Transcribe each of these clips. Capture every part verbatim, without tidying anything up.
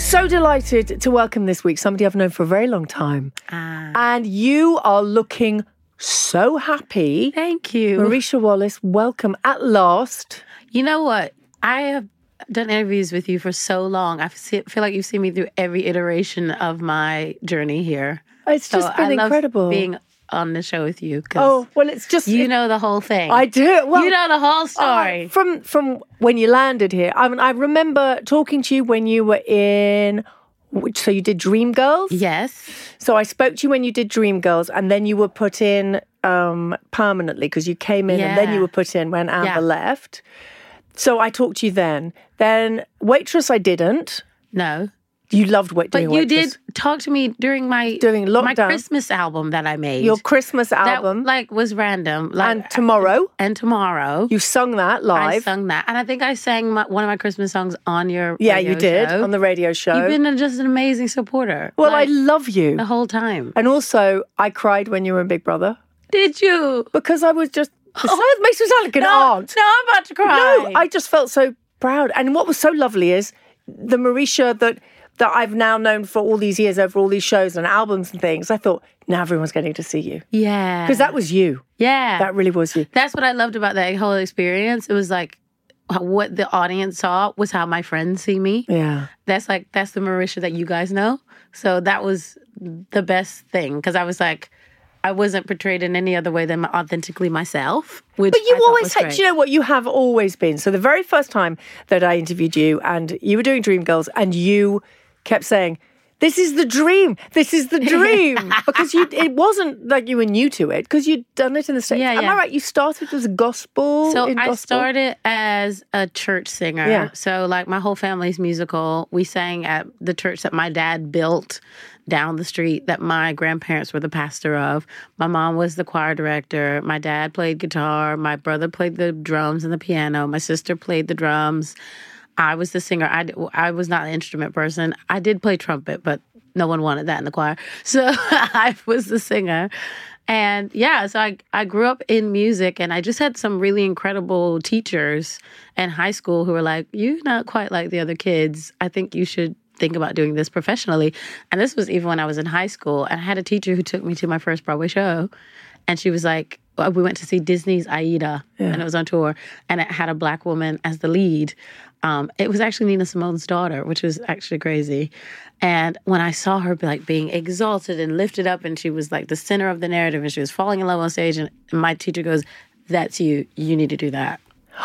So delighted to welcome this week somebody I've known for a very long time. Ah. And you are looking so happy. Thank you. Marisha Wallace, welcome at last. You know what? I have done interviews with you for so long. I feel like you've seen me through every iteration of my journey here. It's just so been I incredible. Love being on the show with you. Oh, well, it's just... You it, know the whole thing. I do. Well, you know the whole story. Uh, from, from when you landed here, I mean, I remember talking to you when you were in... Which, so you did Dreamgirls? Yes. So I spoke to you when you did Dreamgirls, and then you were put in um, permanently because you came in, yeah. and then you were put in when Amber yeah. left. So I talked to you then. Then Waitress, I didn't. No. You loved wait- doing But you Waitress. did talk to me during my During lockdown. my Christmas album that I made. Your Christmas album. That, like, was random. Like, and Tomorrow. And Tomorrow. You sung that live. I sung that. And I think I sang my, one of my Christmas songs on your Yeah, radio you did, show. on the radio show. You've been a, just an amazing supporter. Well, like, I love you. the whole time. And also, I cried when you were in Big Brother. Did you? Because I was just... Oh, it makes me sound like an no, aunt. No, I'm about to cry. No, I just felt so proud. And what was so lovely is the Marisha that... that I've now known for all these years over all these shows and albums and things, I thought, now everyone's getting to see you. Yeah. Because that was you. Yeah. That really was you. That's what I loved about that whole experience. It was like what the audience saw was how my friends see me. Yeah. That's like, that's the Marisha that you guys know. So that was the best thing. Because I was like, I wasn't portrayed in any other way than authentically myself. Which but you I always had, had, you know what, you have always been. So the very first time that I interviewed you and you were doing Dreamgirls and you kept saying, this is the dream, this is the dream. Because you, it wasn't like you were new to it, because you'd done it in the States. Yeah, Am yeah. I right? You started as a gospel So in I gospel? started as a church singer. Yeah. So like my whole family's musical. We sang at the church that my dad built down the street that my grandparents were the pastor of. My mom was the choir director. My dad played guitar. My brother played the drums and the piano. My sister played the drums. I was the singer. I, I was not an instrument person. I did play trumpet, but no one wanted that in the choir. So I was the singer. And yeah, so I, I grew up in music, and I just had some really incredible teachers in high school who were like, you're not quite like the other kids. I think you should think about doing this professionally. And this was even when I was in high school. And I had a teacher who took me to my first Broadway show. And she was like, we went to see Disney's Aida, yeah. and it was on tour, and it had a black woman as the lead. Um, it was actually Nina Simone's daughter, which was actually crazy. And when I saw her like being exalted and lifted up, and she was like the center of the narrative, and she was falling in love on stage, and my teacher goes, that's you. You need to do that.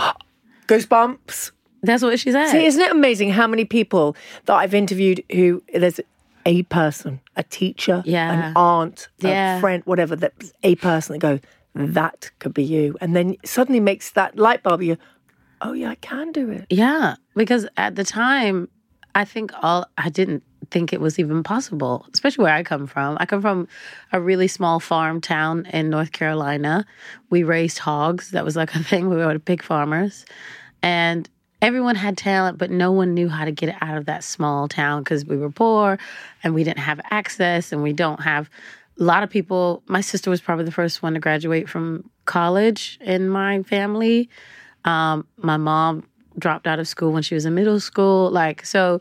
Goosebumps. That's what she said. See, isn't it amazing how many people that I've interviewed who there's a person, a teacher, yeah. an aunt, yeah. a friend, whatever, that a person that goes, that could be you. And then suddenly makes that light bulb, you, oh yeah, I can do it. Yeah, because at the time, I think all, I didn't think it was even possible, especially where I come from. I come from a really small farm town in North Carolina. We raised hogs. That was like a thing. We were pig farmers. And everyone had talent, but no one knew how to get it out of that small town because we were poor and we didn't have access, and we don't have... A lot of people, my sister was probably the first one to graduate from college in my family. Um, my mom dropped out of school when she was in middle school. Like, so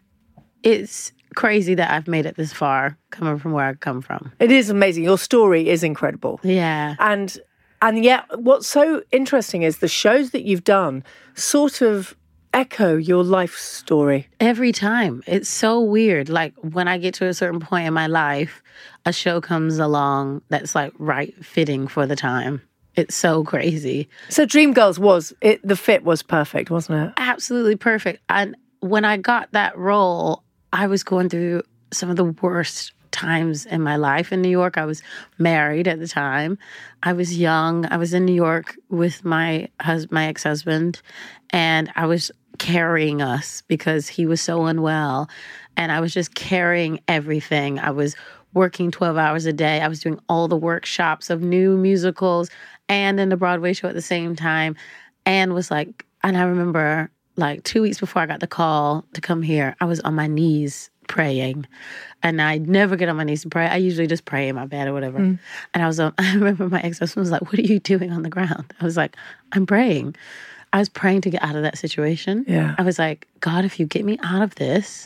it's crazy that I've made it this far coming from where I come from. It is amazing. Your story is incredible. Yeah. And, and yet what's so interesting is the shows that you've done sort of echo your life story. Every time. It's so weird. Like when I get to a certain point in my life, a show comes along that's like right fitting for the time. It's so crazy. So Dreamgirls was, it, the fit was perfect, wasn't it? Absolutely perfect. And when I got that role, I was going through some of the worst times in my life in New York. I was married at the time. I was young. I was in New York with my hus- my ex-husband, and I was carrying us because he was so unwell, and I was just carrying everything. I was working twelve hours a day. I was doing all the workshops of new musicals and in the Broadway show at the same time, and was like, and I remember like two weeks before I got the call to come here, I was on my knees praying. And I never get on my knees to pray. I usually just pray in my bed or whatever. Mm. And I was, um, I remember my ex-husband was like, what are you doing on the ground? I was like, I'm praying. I was praying to get out of that situation. Yeah. I was like, God, if you get me out of this,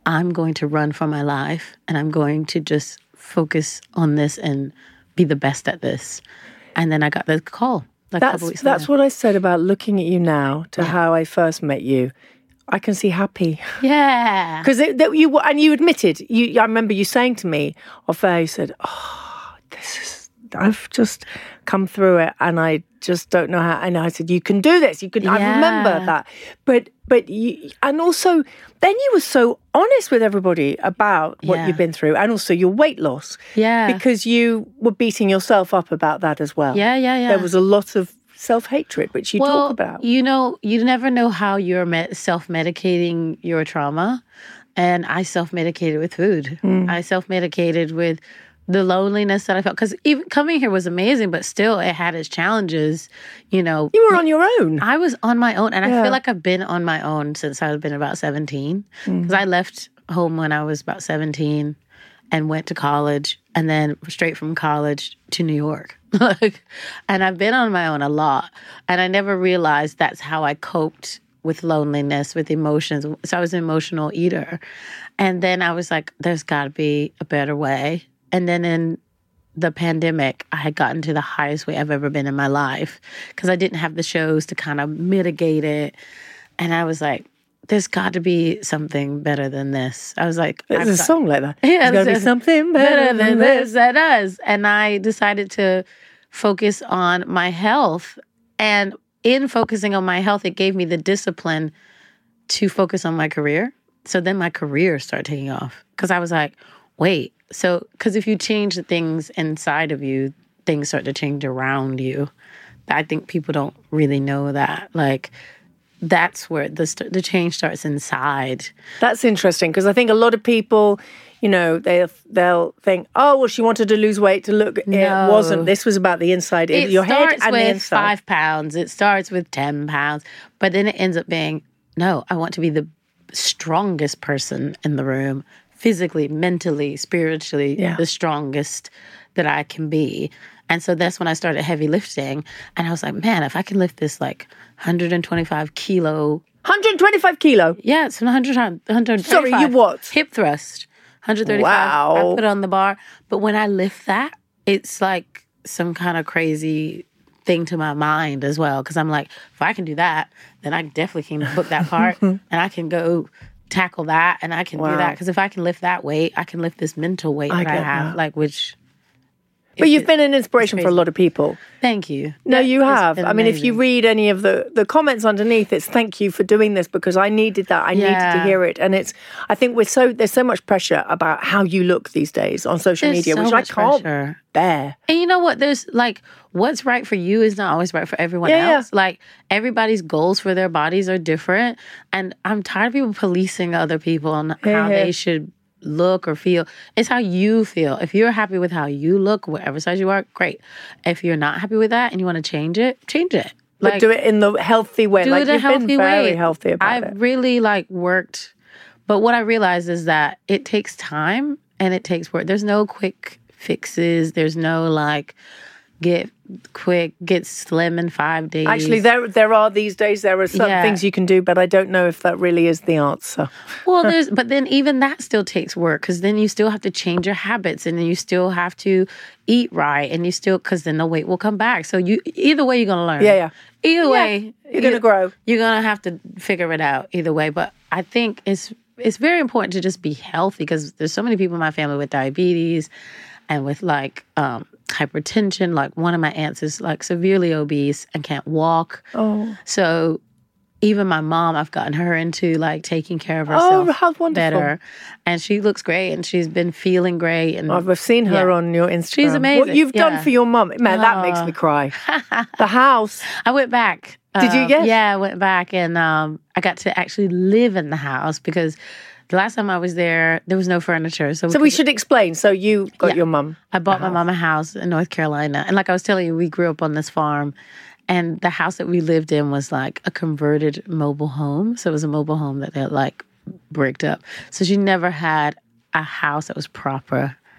I'm going to run for my life and I'm going to just focus on this and be the best at this. And then I got the call. Like a couple That's weeks that's later. what I said about looking at you now to how I first met you. I can see happy Yeah. because you and you admitted. You, I remember you saying to me off air. You said, "Oh, this is. I've just come through it, and I just don't know how." And I said, "You can do this. You can." I Yeah. remember that, but but you, and also then you were so honest with everybody about what Yeah. you've been through, and also your weight loss. Yeah. because you were beating yourself up about that as well. Yeah, yeah, yeah. There was a lot of self-hatred, which you well, talk about. You know, you never know how you're med- self-medicating your trauma. And I self-medicated with food. Mm. I self-medicated with the loneliness that I felt. Because even coming here was amazing, but still it had its challenges. You know, You were on your own. I was on my own. And I Yeah. feel like I've been on my own since I've been about seventeen. Because I left home when I was about seventeen and went to college. And then straight from college to New York. Like, and I've been on my own a lot. And I never realized that's how I coped with loneliness, with emotions. So I was an emotional eater. And then I was like, there's got to be a better way. And then in the pandemic, I had gotten to the highest weight I've ever been in my life because I didn't have the shows to kind of mitigate it. And I was like, there's got to be something better than this. I was like, There's I've a got- song like that. Yeah, There's got to be there's- something better than this. that does. And I decided to focus on my health. And in focusing on my health, it gave me the discipline to focus on my career. So then my career started taking off because I was like, wait. So, because if you change the things inside of you, things start to change around you. I think people don't really know that. Like, that's where the st- the change starts inside. That's interesting because I think a lot of people, you know, they they'll think, oh, well, she wanted to lose weight to look. No. It wasn't. This was about the inside, It your head starts and the with inside. five pounds. It starts with ten pounds, but then it ends up being, no, I want to be the strongest person in the room, physically, mentally, spiritually, Yeah. the strongest that I can be. And so that's when I started heavy lifting, and I was like, man, if I can lift this like one hundred twenty-five kilo, one hundred twenty-five kilo. yeah, it's one hundred times, one hundred Sorry, you what? hip thrust, one hundred thirty-five. Wow. I put it on the bar, but when I lift that, it's like some kind of crazy thing to my mind as well. Because I'm like, if I can do that, then I definitely can book that part, and I can go tackle that, and I can Wow. do that. Because if I can lift that weight, I can lift this mental weight I that I get have, that. like which. But it- you've been an inspiration for a crazy. lot of people. Thank you. No, That- you it's have. been I mean, if you amazing. read any of the, the comments underneath, it's thank you for doing this because I needed that. I needed to Yeah. hear it. And it's, I think we're so, there's so much pressure about how you look these days on social There's media, so which I much can't pressure. bear. And you know what? There's like what's right for you is not always right for everyone Yeah, yeah. else. Like everybody's goals for their bodies are different. And I'm tired of people policing other people on how yeah. they should look or feel. It's how you feel. If you're happy with how you look, whatever size you are, great. If you're not happy with that and you want to change it, change it. But do it in the healthy way. do like it a you've healthy been very way. healthy about I've it. really like worked, but what I realized is that it takes time and it takes work. There's no quick fixes. There's no like get quick, get slim in five days. Actually, there there are these days, there are some Yeah. things you can do, but I don't know if that really is the answer. well, there's, but then even that still takes work because then you still have to change your habits and then you still have to eat right and you still, because then the weight will come back. So you, either way, you're going to learn. Yeah, yeah. Either way, You're going to grow. You're gonna have to figure it out either way. But I think it's it's very important to just be healthy because there's so many people in my family with diabetes and with like um, hypertension. Like one of my aunts is like severely obese and can't walk. Oh, So even my mom, I've gotten her into like taking care of herself oh, how wonderful. better, and she looks great and she's been feeling great. And I've seen her Yeah. on your Instagram. She's What amazing, you've done yeah. for your mum, man, that makes Aw. me cry. The house. I went back. Did you Um, get- Yeah, I went back and um, I got to actually live in the house because the last time I was there, there was no furniture. So, So we should explain. So you got Yeah. your mum. I bought my mom a house in North Carolina. And like I was telling you, we grew up on this farm. And the house that we lived in was like a converted mobile home. So it was a mobile home that they had like bricked up. So she never had a house that was proper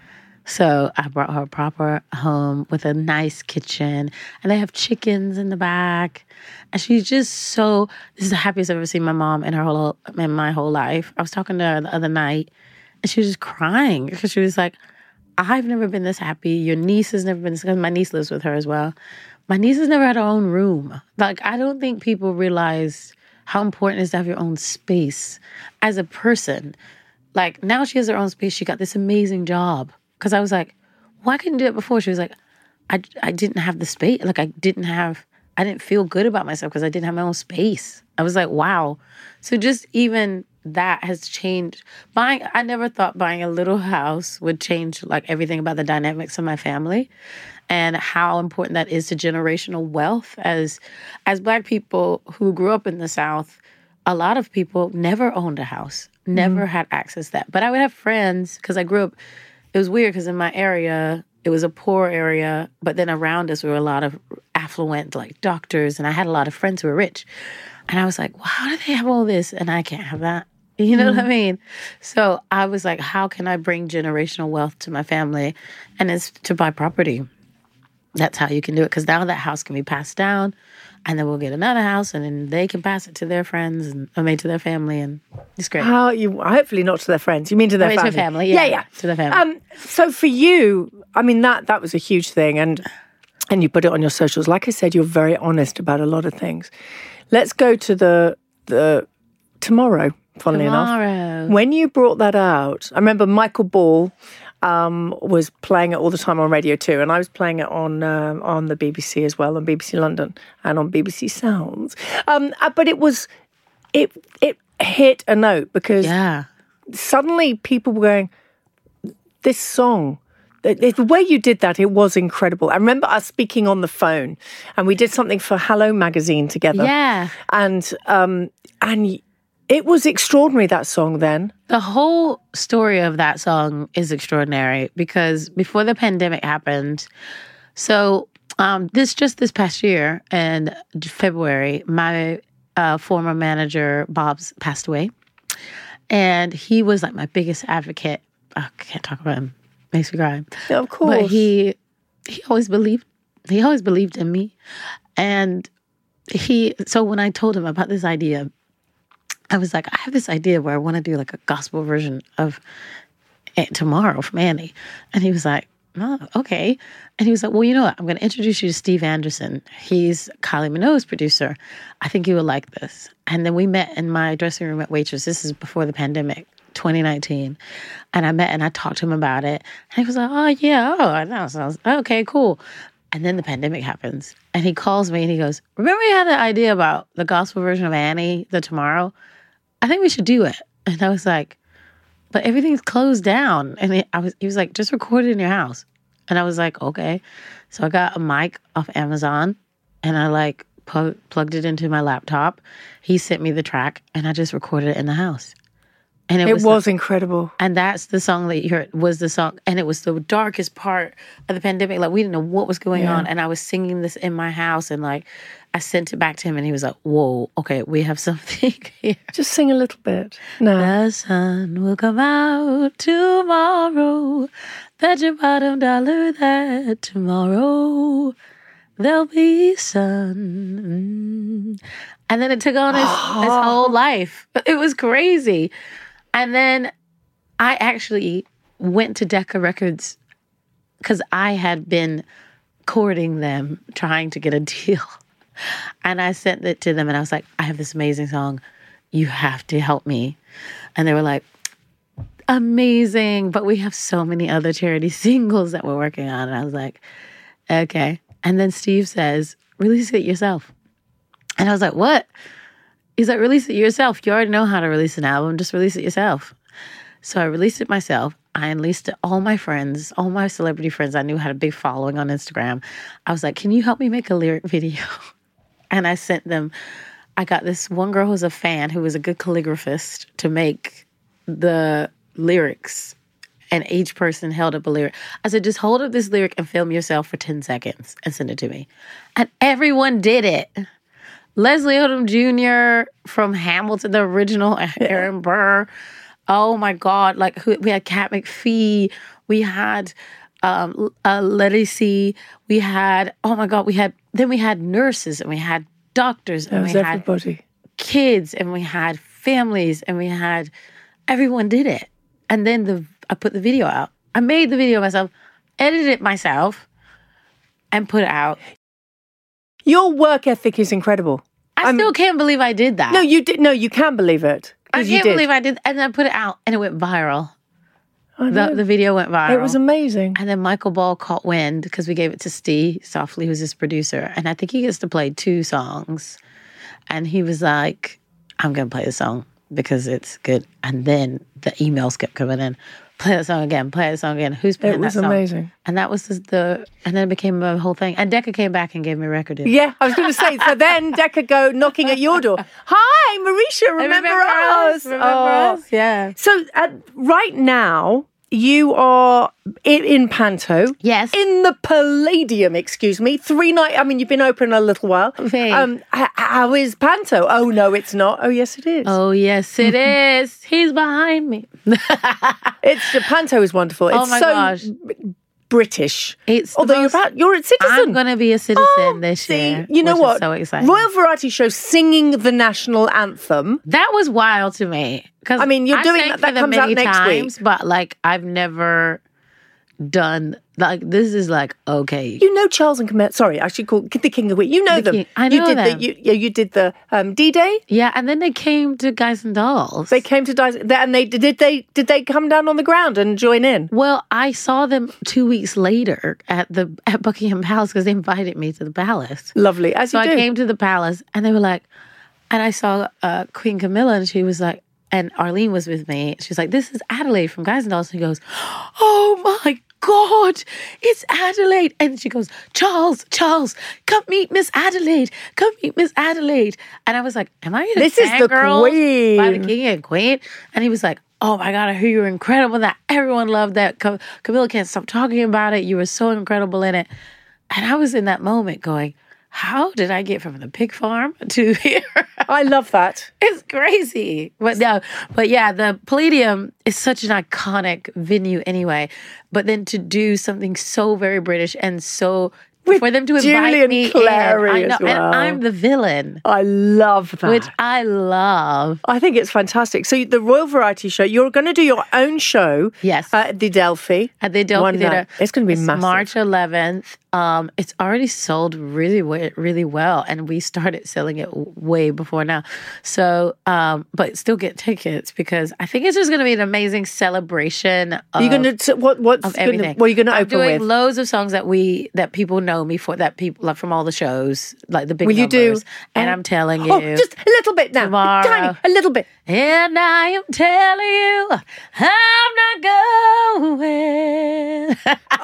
So I brought her a proper home with a nice kitchen, and they have chickens in the back. And she's just so, this is the happiest I've ever seen my mom in her whole, in my whole life. I was talking to her the other night, and she was just crying because she was like, I've never been this happy. Your niece has never been this, because my niece lives with her as well. My niece has never had her own room. Like, I don't think people realize how important it is to have your own space as a person. Like, now she has her own space. She got this amazing job. Because I was like, why couldn't you do it before? She was like, I, I didn't have the space. Like, I didn't have, I didn't feel good about myself because I didn't have my own space. I was like, wow. So just even that has changed. Buying, I never thought buying a little house would change, like, everything about the dynamics of my family and how important that is to generational wealth. As, as Black people who grew up in the South, a lot of people never owned a house, never mm-hmm. had access to that. But I would have friends, because I grew up, it was weird because in my area, it was a poor area, but then around us were a lot of affluent, like, doctors, and I had a lot of friends who were rich. And I was like, well, how do they have all this? And I can't have that. You know mm-hmm. what I mean? So I was like, how can I bring generational wealth to my family? And it's to buy property. That's how you can do it, because now that house can be passed down, and then we'll get another house, and then they can pass it to their friends and I mean to their family, and it's great. How you? Hopefully not to their friends. You mean to their I mean, family? To their family, yeah, yeah, yeah, to their family. Um, so for you, I mean that that was a huge thing, and and you put it on your socials. Like I said, you're very honest about a lot of things. Let's go to the the tomorrow. Funnily Tomorrow. enough, when you brought that out, I remember Michael Ball um, was playing it all the time on Radio Two, and I was playing it on um, on the B B C as well, on B B C London and on B B C Sounds. Um, but it was it it hit a note because yeah. suddenly people were going, this song. The, the way you did that, it was incredible. I remember us speaking on the phone, and we did something for Hello Magazine together. Yeah, and um, and. It was extraordinary, that song then. The whole story of that song is extraordinary because before the pandemic happened, so um, this just this past year in February, my uh, former manager, Bob's, passed away. And he was like my biggest advocate. Oh, I can't talk about him. Makes me cry. Yeah, of course. But he, he always believed, he always believed in me. And he, so when I told him about this idea, I was like, I have this idea where I want to do like a gospel version of Tomorrow from Annie. And he was like, oh, okay. And he was like, well, you know what? I'm going to introduce you to Steve Anderson. He's Kylie Minogue's producer. I think you would like this. And then we met in my dressing room at Waitress. This is before the pandemic, twenty nineteen. And I met and I talked to him about it. And he was like, oh, yeah. Oh, that sounds okay, cool. And then the pandemic happens. And he calls me and he goes, remember you had the idea about the gospel version of Annie, the Tomorrow? I think we should do it. And I was like, but everything's closed down. And he, I was, he was like, just record it in your house. And I was like, okay. So I got a mic off Amazon and I like plug, plugged it into my laptop. He sent me the track and I just recorded it in the house. And it, it was, was the, incredible. And that's the song that you heard was the song. And it was the darkest part of the pandemic. Like, we didn't know what was going yeah. on. And I was singing this in my house. And, like, I sent it back to him. And he was like, whoa, okay, we have something here. Just sing a little bit. No. The sun will come out tomorrow. Bet your bottom dollar that tomorrow there'll be sun. And then it took on his, his whole life. It was crazy. And then I actually went to Decca Records because I had been courting them, trying to get a deal. And I sent it to them and I was like, I have this amazing song. You have to help me. And they were like, amazing. But we have so many other charity singles that we're working on. And I was like, okay. And then Steve says, release it yourself. And I was like, what? He's like, release it yourself. You already know how to release an album. Just release it yourself. So I released it myself. I enlisted all my friends, all my celebrity friends I knew had a big following on Instagram. I was like, can you help me make a lyric video? And I sent them. I got this one girl who's a fan who was a good calligraphist to make the lyrics. And each person held up a lyric. I said, just hold up this lyric and film yourself for ten seconds and send it to me. And everyone did it. Leslie Odom Junior from Hamilton, the original, Aaron Burr. Oh my God. Like, who, we had Kat McPhee. We We had um, uh, literacy. We had, oh my God, we had, then we had nurses and we had doctors and That we was had everybody. kids and we had families and we had, everyone did it. And then the I put the video out. I made the video myself, edited it myself, and put it out. Your work ethic is incredible. I I'm- still can't believe I did that. No, you did. No, you can believe it. I 'Cause you can't did. believe I did. And then I put it out and it went viral. I know. The, the video went viral. It was amazing. And then Michael Ball caught wind because we gave it to Steve Softly, who's his producer. And I think he gets to play two songs. And he was like, I'm going to play the song because it's good. And then the emails kept coming in. Play that song again, play that song again. Who's playing It was that song? amazing. And that was the, the, and then it became a whole thing. And Decca came back and gave me a record deal. Yeah, I was going to say. So then Decca go knocking at your door. Hi, Marisha. Remember, us? Remember Oh. us? Yeah. So uh, right now you are in, in Panto. Yes. In the Palladium, excuse me. Three night. I mean, you've been open a little while. Okay. Um, h- how is Panto? Oh no, it's not. Oh yes, it is. Oh, yes, it is. He's behind me. It's Panto is wonderful. It's Oh my so gosh. b- British. It's the Although most- you're about, you're a citizen. I'm going to be a citizen Oh, this see, year. you know which what? Is so exciting. Royal Variety Show singing the national anthem. That was wild to me. Because I mean, you're doing that- that comes out next times, but like I've never done like this is like okay. You know Charles and Camilla. Sorry, I should call the King of Queen. You know The them. King- I you know did them. The, you, yeah, you did the um, D-Day. Yeah, and then they came to Guys and Dolls. They came to die, and they did they did they come down on the ground and join in? Well, I saw them two weeks later at the at Buckingham Palace because they invited me to the palace. Lovely, as So you I do. came to the palace and they were like, and I saw uh, Queen Camilla and she was like, and Arlene was with me. She was like, this is Adelaide from Guys and Dolls. And he goes, oh my God, it's Adelaide. And she goes, Charles, Charles, come meet Miss Adelaide. Come meet Miss Adelaide. And I was like, am I in This is the queen. by the king and queen? And he was like, oh my God, I heard you were incredible in that. Everyone loved that. Cam- Camilla can't stop talking about it. You were so incredible in it. And I was in that moment going, how did I get from the pig farm to here? I love that. It's crazy. But no, but yeah, the Palladium is such an iconic venue anyway. But then to do something so very British and so for them to invite Julian me Clary in, I as know, well. and I'm the villain, I love that. which I love. I think it's fantastic. So the Royal Variety Show, you're going to do your own show. Yes. At the Delphi. At the Delphi One Theatre. night. It's going to be It's massive. March eleventh. Um, it's already sold really, wa- really well, and we started selling it w- way before now. So, um, but still get tickets because I think it's just going to be an amazing celebration. Of, Are you going to what? What's of gonna, everything. what are you going to I'm open doing with? loads of songs that we that people know me for, that people like from all the shows, like the big Will you do- numbers. And I'm telling you, Oh, just a little bit now. tomorrow. Tiny, a little bit. and I am telling you, I'm not going.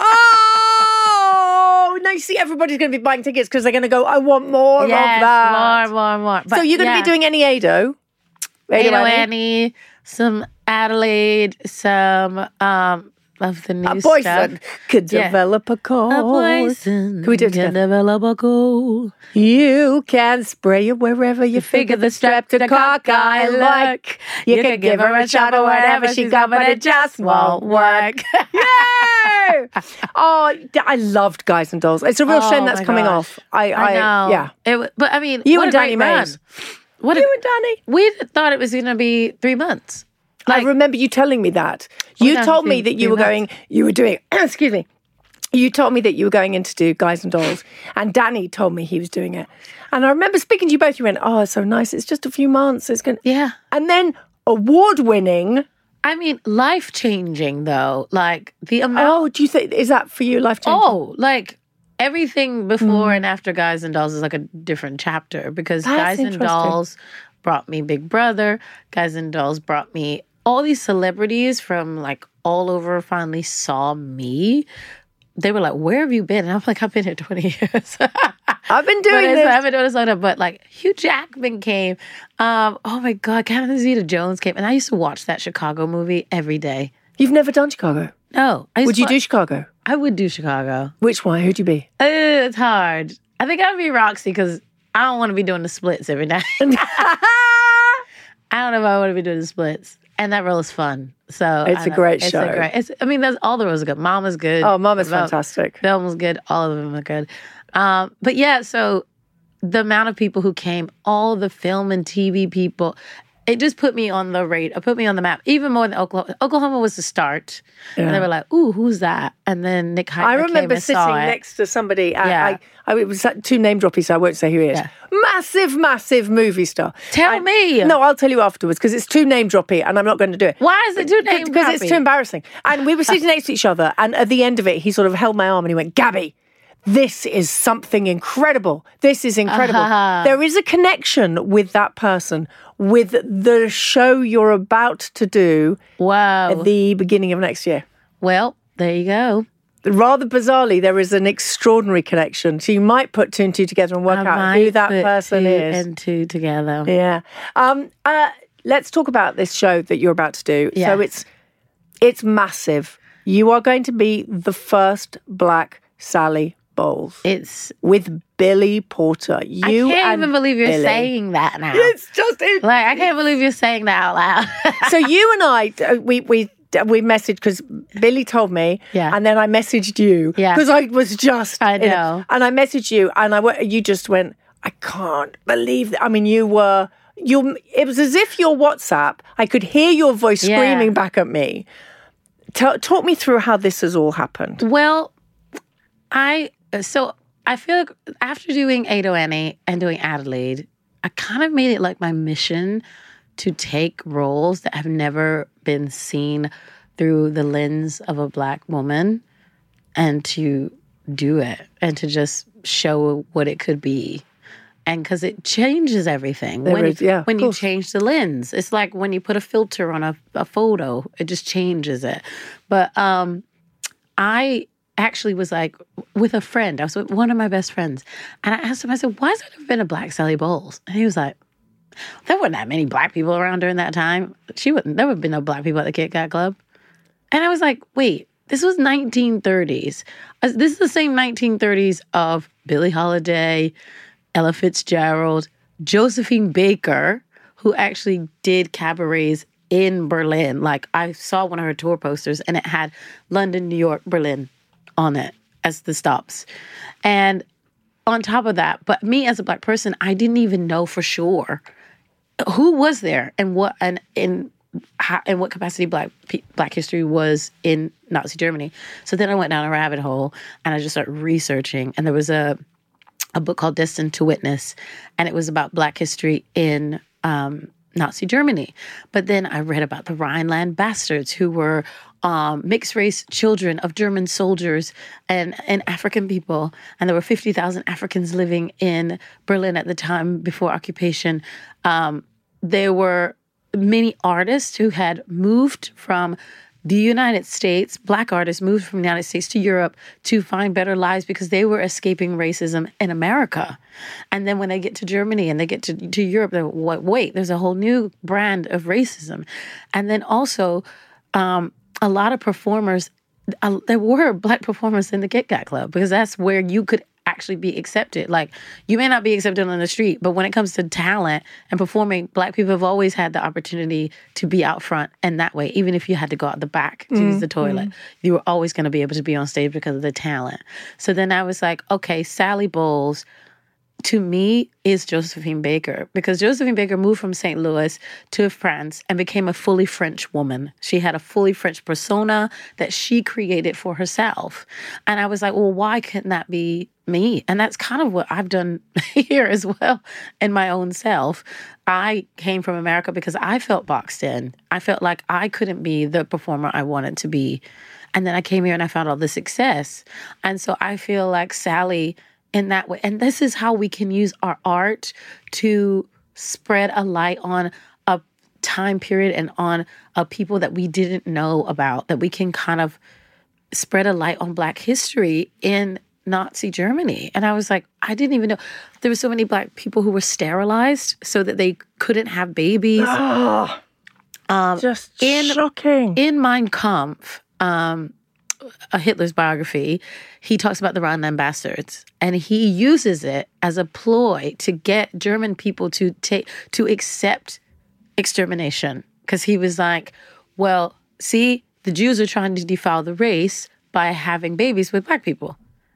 Oh no! You see, everybody's going to be buying tickets because they're going to go. I want more Yes, of that. more, more, more. So But you're going to yeah. be doing any Ado? Ado Annie? Annie, some Adelaide, some um of the new A boyson stuff. could Yeah. develop a A chord. poison Can we do it can together? develop a goal. You can spray it wherever you figure the streptocock I like. You, can give her a shot or whatever she got, but it just won't work. Yay! Oh, I loved Guys and Dolls. It's a real Oh, shame that's my coming gosh. off. I, I, I know. yeah. It, wa- but I mean, You what and a great Danny run. Mays. What a, You and Danny. we thought it was going to be three months. I remember you telling me that. Oh, You no, told three- me that you three were months. going, you were doing, excuse me. You told me that you were going in to do Guys and Dolls, and Danny told me he was doing it. And I remember speaking to you both. You went, "Oh, it's so nice. It's just a few months. It's going." Yeah. And then award-winning. I mean, life changing though. Like the amount. Oh, do you think is that for you life changing? Oh, like everything before Mm. and after Guys and Dolls is like a different chapter because That's Guys and interesting. Dolls brought me Big Brother. Guys and Dolls brought me all these celebrities from like all over finally saw me. They were like, where have you been? And I'm like, I've been here twenty years. I've been But doing it's- this. I haven't noticed on it, but like Hugh Jackman came. Um, oh my God, Catherine Zeta-Jones came. And I used to watch that Chicago movie every day. You've never done Chicago. No. I used Would to you wa- do Chicago? I would do Chicago. Which one? Who'd you be? Uh, it's hard. I think I'd be Roxy because I don't want to be doing the splits every night. I don't know if I want to be doing the splits. And that role is fun. So It's I a know, great it's show. A great, it's, I mean, that's all the was good. Mama's good. Oh, Mama's Vel- fantastic. Velma's good. All of them are good. Um, but yeah, so the amount of people who came, all the film and T V people, it just put me on the rate. It put me on the map even more than Oklahoma. Oklahoma was the start, Yeah. and they were like, "Ooh, who's that?" And then Nick Heidner I came remember and sitting saw it. next to somebody. I, Yeah. I, I, it was too name droppy, so I won't say who he is. Yeah. Massive, massive movie star. Tell I- me. No, I'll tell you afterwards because it's too name droppy, and I'm not going to do it. Why is it too name Because it's droppy? too embarrassing. And we were sitting next to each other, and at the end of it, he sort of held my arm and he went, "Gabby, this is something incredible. This is incredible." Uh-huh. There is a connection with that person, with the show you're about to do Wow. at the beginning of next year. Well, there you go. Rather bizarrely, there is an extraordinary connection. So you might put two and two together and work I out might who that put person two is. and two together. Yeah. Um, uh, let's talk about this show that you're about to do. Yeah. So it's it's massive. You are going to be the first Black Sally Bowles It's. with Billy Porter. You I can't and even believe you're Billy. saying that now. It's just it. Like, I can't believe you're saying that out loud. So you and I, uh, we we we messaged because Billy told me, Yeah. and then I messaged you, Yeah. because I was just, I in it. know. and I messaged you, and I went, you just went, I can't believe that. I mean, you were, you. It was as if your WhatsApp, I could hear your voice Yeah. screaming back at me. Tell, talk me through how this has all happened. Well, I so I feel like after doing Ado Annie and doing Adelaide, I kind of made it like my mission to take roles that have never been seen through the lens of a Black woman and to do it and to just show what it could be. And because it changes everything. There when is- yeah, of when you course. change the lens. It's like when you put a filter on a, a photo, it just changes it. But um, I actually was like with a friend. I was with one of my best friends. And I asked him, I said, why has there never been a Black Sally Bowles? And he was like, there weren't that many Black people around during that time. She wouldn't, there would have been no Black people at the Kit Kat Club. And I was like, wait, this was nineteen thirties. Uh, This is the same nineteen thirties of Billie Holiday, Ella Fitzgerald, Josephine Baker, who actually did cabarets in Berlin. Like, I saw one of her tour posters and it had London, New York, Berlin on it as the stops. And on top of that, but me as a Black person, I didn't even know for sure who was there and what and in how, in what capacity Black pe- Black history was in Nazi Germany. So then I went down a rabbit hole and I just started researching. And there was a a book called Destined to Witness, and it was about Black history in um, Nazi Germany. But then I read about the Rhineland bastards, who were um, mixed race children of German soldiers and, and African people. And there were fifty thousand Africans living in Berlin at the time before occupation. Um, there were many artists who had moved from the United States, Black artists moved from the United States to Europe to find better lives because they were escaping racism in America. And then when they get to Germany and they get to, to Europe, they're like, wait, there's a whole new brand of racism. And then also um, a lot of performers, uh, there were Black performers in the Kit Kat Club because that's where you could actually be accepted. Like, you may not be accepted on the street, but when it comes to talent and performing, Black people have always had the opportunity to be out front and that way, even if you had to go out the back to use the toilet, you were always going to be able to be on stage because of the talent. So then I was like, okay, Sally Bowles, to me, is Josephine Baker, because Josephine Baker moved from Saint Louis to France and became a fully French woman. She had a fully French persona that she created for herself. And I was like, well, why couldn't that be me? And that's kind of what I've done here as well in my own self. I came from America because I felt boxed in. I felt like I couldn't be the performer I wanted to be. And then I came here and I found all the success. And so I feel like Sally, in that way. And this is how we can use our art to spread a light on a time period and on a people that we didn't know about, that we can kind of spread a light on Black history in Nazi Germany. And I was like, I didn't even know. There were so many Black people who were sterilized so that they couldn't have babies. Oh, Um, just in- shocking. in Mein Kampf, um, a Hitler's biography, he talks about the Rhineland bastards, and he uses it as a ploy to get German people to take to accept extermination, because he was like, well, see, the Jews are trying to defile the race by having babies with black people.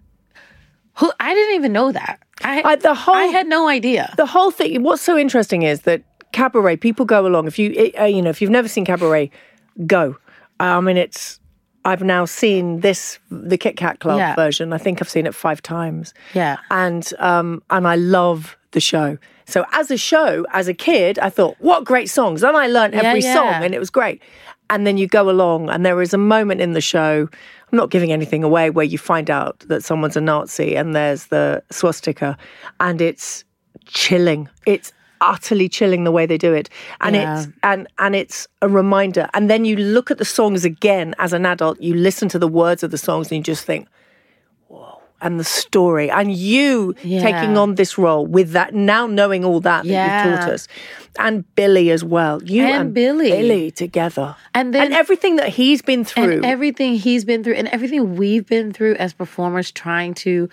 Who I didn't even know that. I, I, the whole, I had no idea. The whole thing. What's so interesting is that Cabaret, people go along. If you, uh, you know, if you've never seen Cabaret, go. I mean, it's. I've now seen this, the Kit Kat Club Yeah. version. I think I've seen it five times. Yeah. And um, and I love the show. So as a show, as a kid, I thought, what great songs. Then I learned every Yeah, yeah. song and it was great. And then you go along and there is a moment in the show, I'm not giving anything away, where you find out that someone's a Nazi and there's the swastika and it's chilling. It's utterly chilling the way they do it. And Yeah. it's and and it's a reminder. And then you look at the songs again as an adult, you listen to the words of the songs and you just think, whoa. And the story. And you Yeah. taking on this role with that, now knowing all that that Yeah. you've taught us. And Billy as well. You And and, Billy. Billy together. And then and everything that he's been through. And everything he's been through and everything we've been through as performers trying to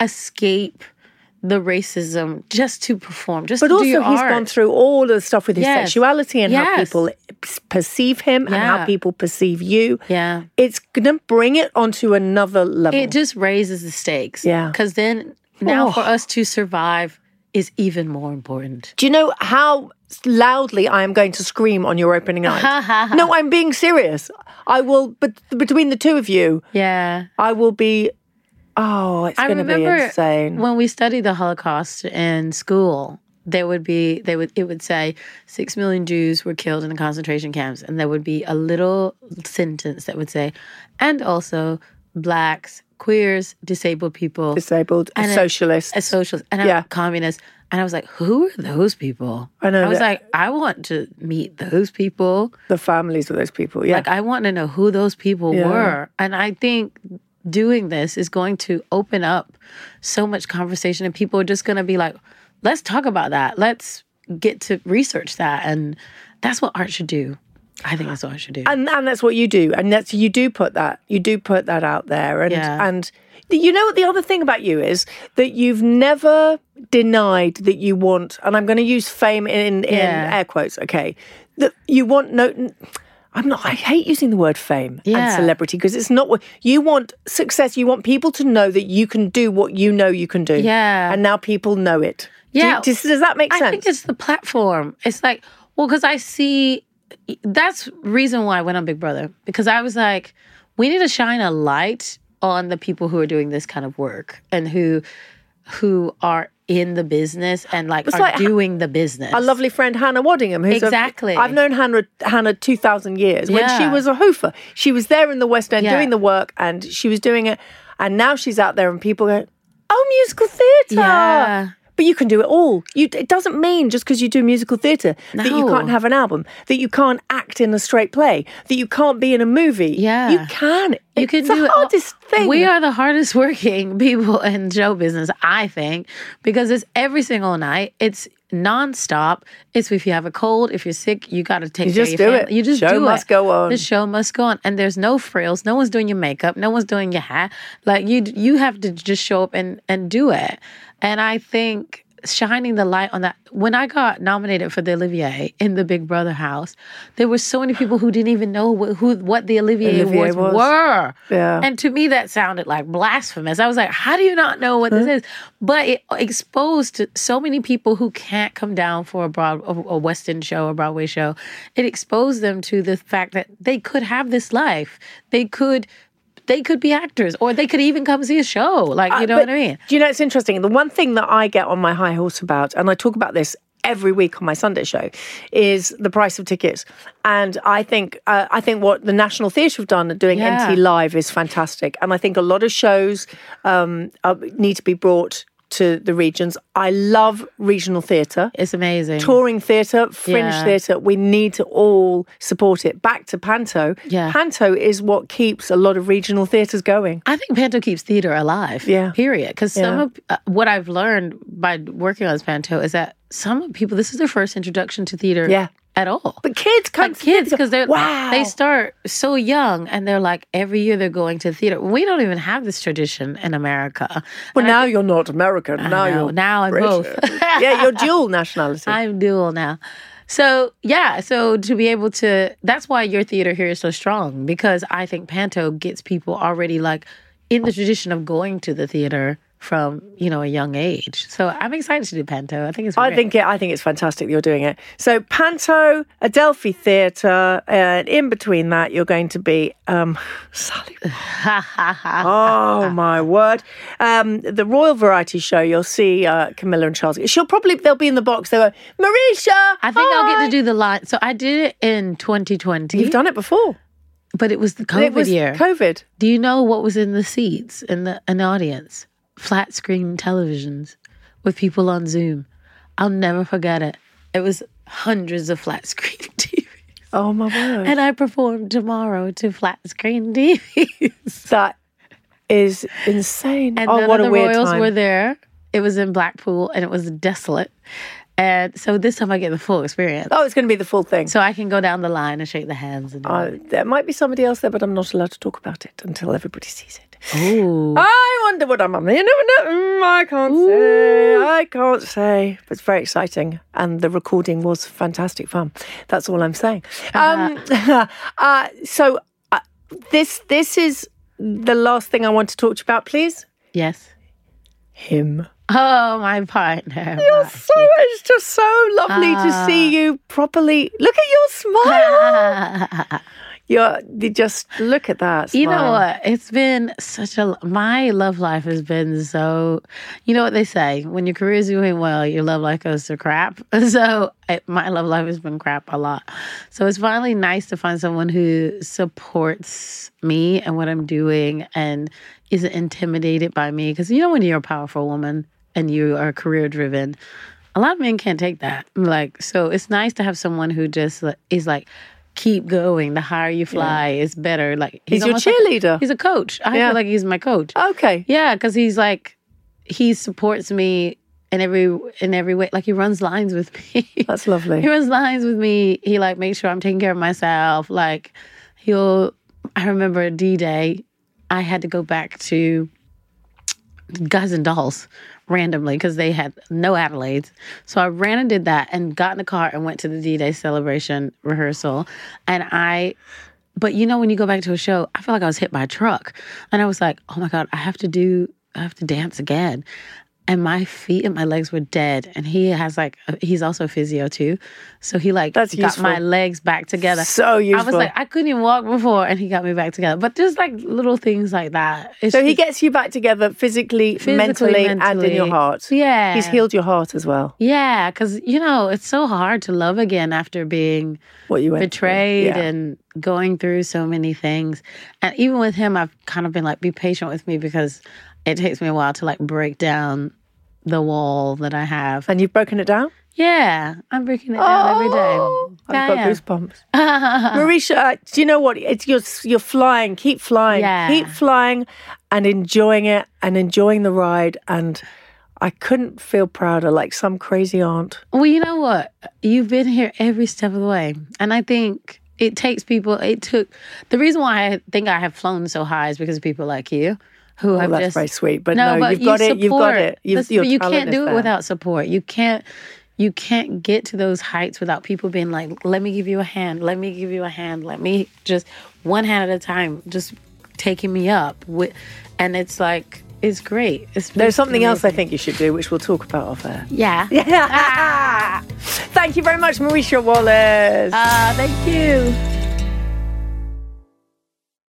escape the racism just to perform, just But to also do your he's art. gone through all the stuff with his Yes. sexuality and how Yes. people p- perceive him and how Yeah. people perceive you. Yeah. It's going to bring it onto another level. It just raises the stakes. Yeah. Because then now Oh. for us to survive is even more important. Do you know how loudly I am going to scream on your opening night? No, I'm being serious. I will, but between the two of you, Yeah. I will be, oh, it's I going to be remember insane. when we studied the Holocaust in school, there would be they would it would say six million Jews were killed in the concentration camps, and there would be a little sentence that would say, and also blacks, queers, disabled people, Disabled, and a- socialists. a socialist, and Yeah. a communist. And I was like, who are those people? I know I was that- like, I want to meet those people. the families of those people, yeah. Like, I want to know who those people Yeah. were. And I think doing this is going to open up so much conversation, and people are just going to be like, let's talk about that. Let's get to research that. And that's what art should do. I think that's what art should do. And and that's what you do. And that's you do put that you do put that out there. And Yeah. and you know what the other thing about you is that you've never denied that you want, and I'm going to use fame in, in Yeah. air quotes, okay, that you want no I'm not I hate using the word fame and Yeah. celebrity because it's not what you want. Success, you want people to know that you can do what you know you can do. Yeah. And now people know it. Yeah. Do you- does, does that make sense? I think it's the platform. It's like, well, because I see, that's reason why I went on Big Brother. Because I was like, we need to shine a light on the people who are doing this kind of work and who who are in the business and like It's are like doing the business. Our lovely friend Hannah Waddingham, who's Exactly. A, I've known Hannah Hannah two thousand years. When she Yeah. was a hoofer, she was there in the West End Yeah. doing the work, and she was doing it. And now she's out there, and people go, "Oh, musical theatre." Yeah. But you can do it all. You, it doesn't mean just because you do musical theatre that you No. can't have an album, that you can't act in a straight play, that you can't be in a movie. Yeah. You can. You it's can the do it. hardest thing. We are the hardest working people in show business, I think, because it's every single night. It's nonstop. It's if you have a cold, if you're sick, you got to take You care just of do your it. family. You just Show do must it. go on. The show must go on, and there's no frills. No one's doing your makeup. No one's doing your hair. Like you, you have to just show up and and do it. And I think shining the light on that. When I got nominated for the Olivier in the Big Brother house, there were so many people who didn't even know wh- who what the Olivier, Olivier Awards was. were. Yeah. And to me, that sounded like blasphemous. I was like, how do you not know what this is? But it exposed to so many people who can't come down for a broad, a a West End show, a Broadway show. It exposed them to the fact that they could have this life. They could, they could be actors, or they could even come see a show. Like, you know But what I mean? Do you know, it's interesting. The one thing that I get on my high horse about, and I talk about this every week on my Sunday show, is the price of tickets. And I think uh, I think what the National Theatre have done doing Yeah. N T Live is fantastic. And I think a lot of shows um, are, need to be brought to the regions. I love regional theatre. It's amazing. Touring theatre, fringe Yeah. theatre, we need to all support it. Back to Panto. Yeah. Panto is what keeps a lot of regional theatres going. I think Panto keeps theater alive. Yeah. Period. Because some Yeah. of uh, what I've learned by working on Panto is that some people, this is their first introduction to theater Yeah. at all. But kids come Like kids, because they're wow. they start so young, and they're like every year they're going to theater. We don't even have this tradition in America. Well, And I now think- you're not American. Now know. you're Now I'm British. both. Yeah, you're dual nationality. I'm dual now. So, yeah, so to be able to, that's why your theater here is so strong, because I think Panto gets people already like in the tradition of going to the theater from, you know, a young age. So I'm excited to do Panto. I think it's I great. think it, I think it's fantastic that you're doing it. So Panto, Adelphi Theatre, and in between that, you're going to be um, Sally. Oh my word! Um, the Royal Variety Show. You'll see uh, Camilla and Charles. She'll probably they'll be in the box. They'll go, Marisha. I think I'll get hi." to do the line. So I did it in twenty twenty. You've done it before. But it was the COVID it was year. COVID. Do you know what was in the seats in the an audience? Flat screen televisions with people on Zoom. I'll never forget it. It was hundreds of flat screen T Vs. Oh my word! And I performed tomorrow to flat screen T Vs. That is insane. And oh, none what of a the weird royals time. were there. It was in Blackpool and it was desolate. And so this time I get the full experience. Oh, it's going to be the full thing. So I can go down the line and shake the hands. And Uh, there might be somebody else there, but I'm not allowed to talk about it until everybody sees it. Ooh. I wonder what I'm on. You never know. Mm, I can't say. I can't say. But it's very exciting. And the recording was fantastic fun. That's all I'm saying. Um, uh, so uh, this this is the last thing I want to talk to you about, please. Yes. Him. Oh, my partner. You're so, it's just so lovely to see you properly. Look at your smile. You're, you just look at that smile. You know what? It's been such a, my love life has been so, you know what they say, when your career is doing well, your love life goes to crap. So it, my love life has been crap a lot. So it's finally nice to find someone who supports me and what I'm doing and isn't intimidated by me. Because you know when you're a powerful woman and you are career driven, a lot of men can't take that. Like, so it's nice to have someone who just is like, keep going. The higher you fly yeah. is better. Like he's, he's your almost cheerleader. Like a, he's a coach. I yeah. feel like he's my coach. Okay. Yeah, because he's like, he supports me in every in every way. Like he runs lines with me. That's lovely. He runs lines with me. He like makes sure I'm taking care of myself. Like he'll. I remember D-Day. I had to go back to Guys and Dolls randomly because they had no Adelaides. So I ran and did that and got in the car and went to the D-Day celebration rehearsal. And I, but you know, when you go back to a show, I feel like I was hit by a truck. And I was like, oh my God, I have to do, I have to dance again. And my feet and my legs were dead. And he has like, he's also a physio too. So he like That's got useful. my legs back together. So useful. I was like, I couldn't even walk before and he got me back together. But just like little things like that. It's so he just, gets you back together physically, physically mentally, mentally, and in your heart. Yeah. He's healed your heart as well. Yeah, because, you know, it's so hard to love again after being what you went betrayed yeah. and going through so many things. And even with him, I've kind of been like, be patient with me because it takes me a while to like break down the wall that I have. And you've broken it down? Yeah, I'm breaking it down oh, every day. I've yeah, got yeah. goosebumps. Marisha, uh, do you know what? It's you're, you're flying. Keep flying. Yeah. Keep flying and enjoying it and enjoying the ride. And I couldn't feel prouder, like some crazy aunt. Well, you know what? You've been here every step of the way. And I think it takes people, it took, the reason why I think I have flown so high is because of people like you. Who oh, have that's just, very sweet. But no, no, but you've you got support, it. You've got it. You've, but you can't do it there. without support. You can't you can't get to those heights without people being like, let me give you a hand. Let me give you a hand. Let me just one hand at a time, just taking me up. With, and it's like, it's great. It's There's something amazing. else I think you should do, which we'll talk about off air. Yeah. Yeah. Thank you very much, Marisha Wallace. Uh, thank you.